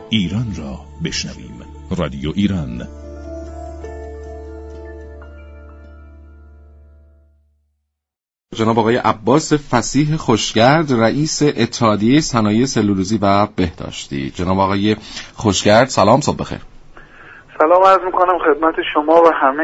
ایران را بشنویم. رادیو ایران. جناب آقای عباس فصیح خوشگرد، رئیس اتحادیه صنایع سلولوزی و بهداشتی. جناب آقای خوشگرد سلام، صبح بخیر. سلام عرض میکنم خدمت شما و همه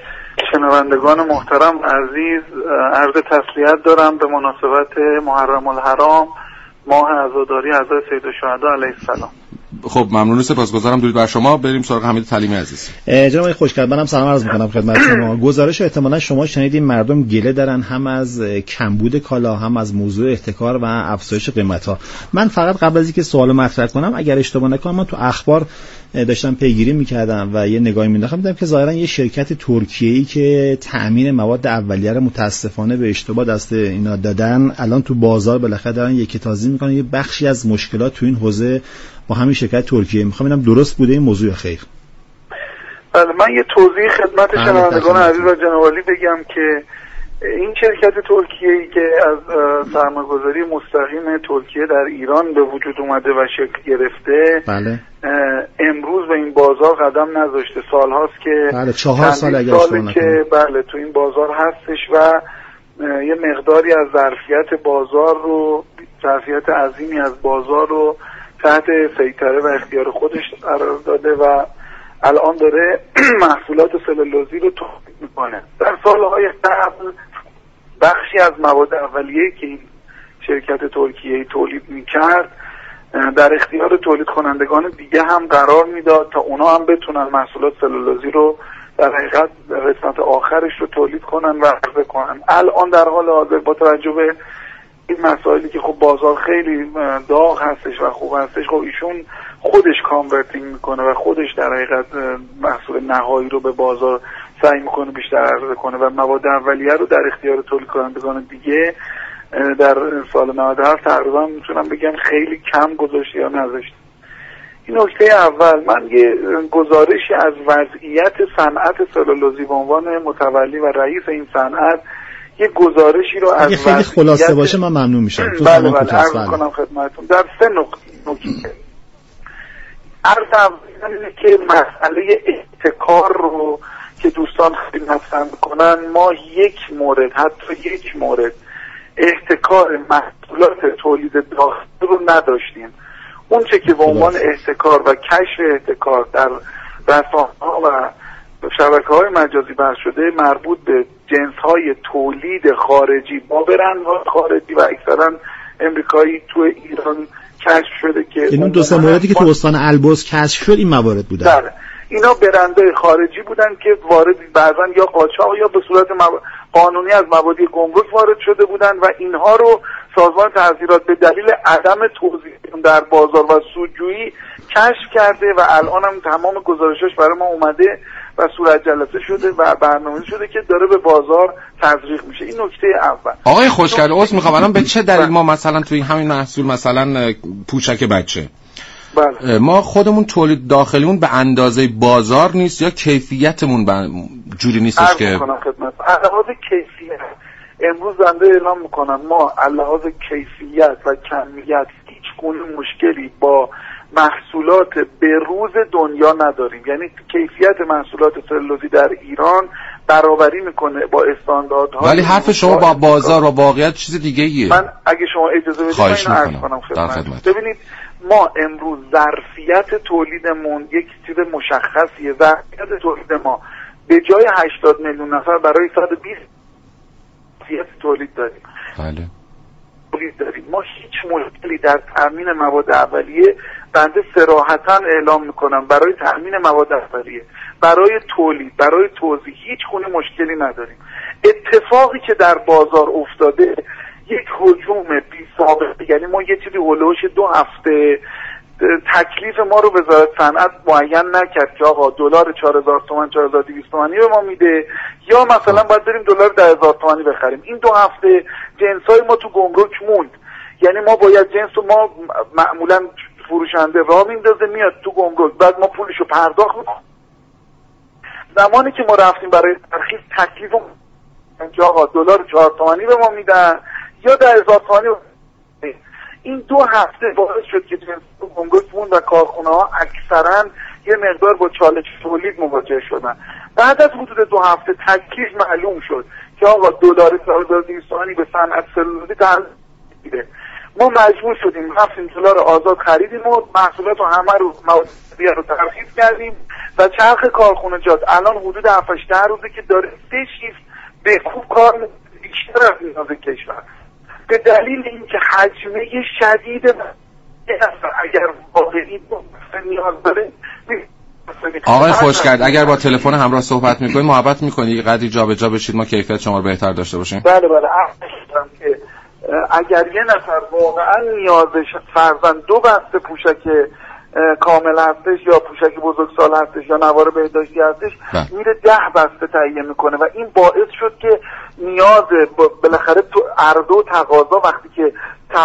شنوندگان محترم عزیز. عرض تسلیت دارم به مناسبت محرم الحرام، ماه عزاداری حضرت سیدالشهدا علیه السلام. خب ممنون، سپاسگزارم. درود بر شما. بریم سراغ حمید تعلیمی عزیز. جناب آقای خوشگرد، منم سلام عرض میکنم خدمت شما. گزارش احتمالاً شما شنیدین مردم گله دارن هم از کمبود کالا، هم از موضوع احتکار و افزایش قیمت‌ها. من فقط قبل از اینکه سوالو مطرح کنم، اگر اشتباه نکنم من تو اخبار داشتم پیگیری میکردم و یه نگاهی مینداختم، دیدم که ظاهرا یه شرکت ترکیه‌ای که تأمین مواد اولیه رو متاسفانه به اشتباه دست اینا دادن، الان تو بازار بالاخره دارن یکی‌تازی میکنن. یه بخشی از مشکلات تو این حوزه با همین شرکت ترکیه. میخوام ببینم درست بوده این موضوع خیر؟ بله، من یه توضیح خدمت شنوندگان عزیز و جناب عالی بگم که این شرکت ترکیه‌ای که از سرمایه‌گذاری مستقیم ترکیه در ایران به وجود اومده و شکل گرفته، بله. امروز به این بازار قدم نذاشته. سالهاست که بله 4 سال اگه ساله که بله تو این بازار هستش و یه مقداری از ظرفیت بازار رو، ظرفیت عظیمی از بازار رو تحت سیطره و اختیار خودش قرار داده و الان داره محصولات سلولوزی رو تولید میکنه. در سالهای قبل بخشی از مواد اولیه‌ای که این شرکت ترکیه‌ای تولید میکرد در اختیار تولید کنندگان دیگه هم قرار میداد تا اونا هم بتونن محصولات سلولوزی رو در حقیقت قسمت آخرش رو تولید کنن و عرضه کنن. الان در حال حاضر با توجه به این مسائلی که خب بازار خیلی داغ هستش و خوب هستش، خب ایشون خودش کانورتینگ میکنه و خودش در حقیقت محصول نهایی رو به بازار سعی میکنه بیشتر عرضه کنه و مواد اولیه رو در اختیار تولید کنندگان دیگه در سال 97 تقریبا میتونم بگم خیلی کم گذاشته یا نذاشته. این نکته اول. من یه گزارشی از وضعیت صنعت سلولوزی به عنوان متولی و رئیس این صنعت، یه گزارشی رو از خیلی خلاصه باشه من ممنون میشم. بله عرض کنم خدمتتون در 3 نکته. عرض اینه که مسئله احتکار رو که دوستان خیلی مطرح میکنن، ما یک مورد، حتی یک مورد احتکار محصولات تولید داخلی رو نداشتیم. اون چه که به عنوان احتکار و کشف احتکار در رسانه‌ها و شبکه‌های مجازی بحث شده مربوط به جنس‌های تولید خارجی با برندهای خارجی و اکثرا امریکایی تو ایران کشف شده که این دو سه موردی که تو استان البرز کشف شد این موارد بودن. بله، اینا برندهای خارجی بودن که وارد بعضا یا قاچاق یا به صورت قانونی از مبادی گمرک وارد شده بودن و اینها رو سازمان تحصیلات به دلیل عدم توزیع در بازار و سودجویی کشف کرده و الان هم تمام گزارشش برای ما اومده و صورت جلسه شده و برنامه‌ریزی شده که داره به بازار تزریق میشه. این نکته اول. آقای خوشگل عذر میخوام، الان به چه دلیل ما مثلا توی همین محصول مثلا پوشک بچه بله. ما خودمون تولید داخلیمون به اندازه بازار نیست یا کیفیتمون جوری نیستش که لحاظ کیفیت امروز بنده اعلام میکنم ما لحاظ کیفیت و کمیت هیچ گونه مشکلی با محصولات بروز دنیا نداریم. یعنی کیفیت محصولات سلولوزی در ایران برابری میکنه با استانداردها. ولی حرف شما با بازار و واقعیت چیز دیگه ایه. من اگه شما اجازه بدید من عرض کنم خدمت. ببینید ما امروز ظرفیت تولیدمون یک چیز مشخصیه. ظرفیت تولید ما به جای 80 میلیون نفر برای 120 تولید داریم. بله. ما هیچ مشکلی در تامین مواد اولیه، بنده صراحتاً اعلام میکنم برای تامین مواد اولیه، برای تولید، برای توزیع هیچ گونه مشکلی نداریم. اتفاقی که در بازار افتاده یک هجوم بی سابقه، یعنی ما یه چیزی هولوش 2 هفته تکلیف ما رو وزارت صنعت معین نکرد که آقا دلار 4000 تومان 4200 تومانی به ما میده یا مثلا باید بریم دلار 10000 تومانی بخریم. این 2 هفته جنسای ما تو گمرک موند. یعنی ما باید جنس رو ما معمولا فروشنده راه میندازه میاد تو گمرک، بعد ما پولشو پرداخت میکنیم. زمانی که ما رفتیم برای ترخیص تکلیف آقا دلار 4 تومانی به ما میدن یا 10000 تومانی. این 2 هفته باعث شد که گمرکمون و کارخونه ها اکثرا یه مقدار با چالش تولید مواجه شدن. بعد از حدود 2 هفته تکلیف معلوم شد که آقا دلار سعودی به صنعت سلولوزی تعلق میده. ما مجبور شدیم رفتیم دلار آزاد خریدیم و محصولات رو همه رو رو ترخیص کردیم و چرخ کارخونجات الان حدود 7-8 روزه که داره 3 شیفت به خوب کار بیشتر از نیاز کشور، به دلیل اینکه حجمه شدید اگر واقعی نیاز داره. آقای خوشگرد اگر با تلفن همراه صحبت میکنید محبت میکنید قدری جابجا بشید ما کیفیت شما رو بهتر داشته باشیم. بله که اگر یه نفر واقعا نیازش فرضاً 2 بسته پوشک کامل هستش یا پوشک بزرگسال هستش یا نوار بهداشتی هستش میره 10 بسته تهیه میکنه و این باعث شد که نیاز بالاخره تو عرضه و تقاضا وقتی که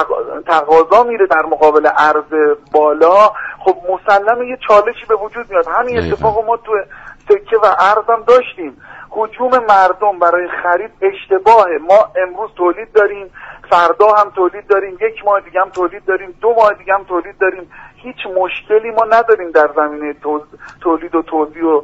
تقاضا میره در مقابل عرضه بالا خب مسلمه یه چالشی به وجود میاد. همین اتفاق ما تو سکه و ارز هم داشتیم. هجوم مردم برای خرید اشتباهه. ما امروز تولید داریم، فردا هم تولید داریم، 1 ماه دیگه هم تولید داریم، 2 ماه دیگه هم تولید داریم. هیچ مشکلی ما نداریم در زمینه تولید و توزیع و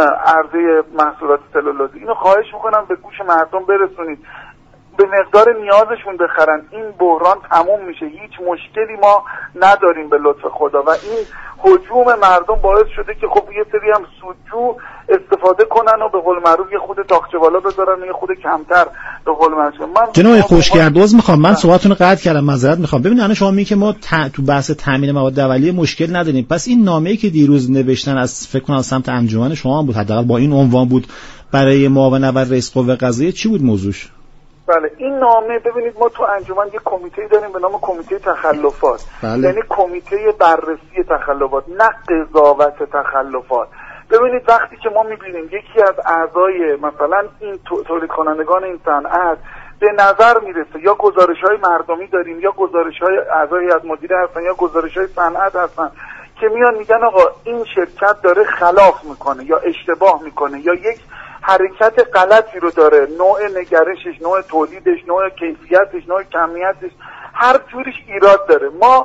عرضه محصولات سلولوزی. اینو خواهش میکنم به گوش مردم برسونید، به مقدار نیازشون بخرن. این بحران تموم میشه، هیچ مشکلی ما نداریم به لطف خدا. و این هجوم مردم باعث شده که خب یه سری هم سودجو استفاده کنن و به قول معروف یه خود تاقچه بالا بذارن، یه خود کمتر به قول معروف. جناب خوشگردوز میخوام من صحبتتون رو قطع کردم، معذرت میخوام. ببینید الان شما میگید که ما تو بحث تامین مواد اولیه مشکل نداریم، پس این نامه‌ای که دیروز نوشتن از فکر کنم سمت انجمن شما بود، حداقل با این عنوان بود، برای معاون اول رئیس قوه قضاییه، چی بود موضوعش؟ بله این نامه ببینید ما تو انجمن یه کمیته داریم به نام کمیته تخلفات. بله. یعنی کمیته بررسی تخلفات نه قضاوت تخلفات. ببینید وقتی که ما میبینیم یکی از اعضای مثلا این تولید کنندگان این صنعت به نظر میرسه یا گزارش‌های مردمی داریم یا گزارش‌های اعضای هیئت مدیره هستن یا گزارش‌های صنعت هستن که میان میگن آقا این شرکت داره خلاف میکنه یا اشتباه میکنه یا یک حرکت غلطی رو داره، نوع نگرشش، نوع تولیدش، نوع کیفیتش، نوع کمیتش، هر جوریش ایراد داره. ما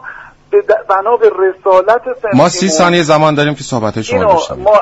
بنا به رسالت ما 30 ثانیه زمان داریم که صحبت شما داشتیم. ما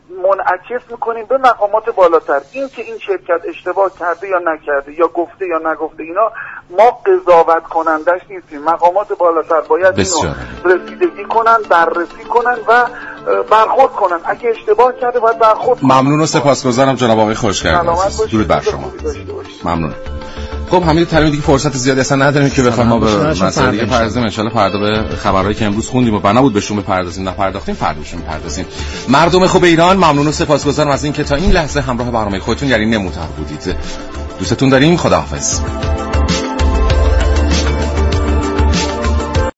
منعکس میکنیم به مقامات بالاتر. این که این شرکت اشتباه کرده یا نکرده یا گفته یا نگفته اینا ما قضاوت کنندش نیستیم. مقامات بالاتر باید اینو رسیدگی کنن، بررسی کنن و برخورد کنن. اگه اشتباه کرده باید برخورد کنن. ممنون و سپاسگزارم جناب آقای خوشگردوز. درود بر شما. ممنون. خب همین ترمیم دیگه فرصت زیادی اصلا نداریم که بخوایم ما به مسئله دیگه بپردازیم. ان شاءالله فردا به خبرایی که امروز خوندیم و بنا بود بهشون بپردازیم نپرداختیم، فردا بهشون بپردازیم. مردم خوب ایران، ممنون و سپاسگزارم از اینکه تا این لحظه همراه برنامه خودتون یعنی نمودار بودید. دوستتون داریم. خداحافظ.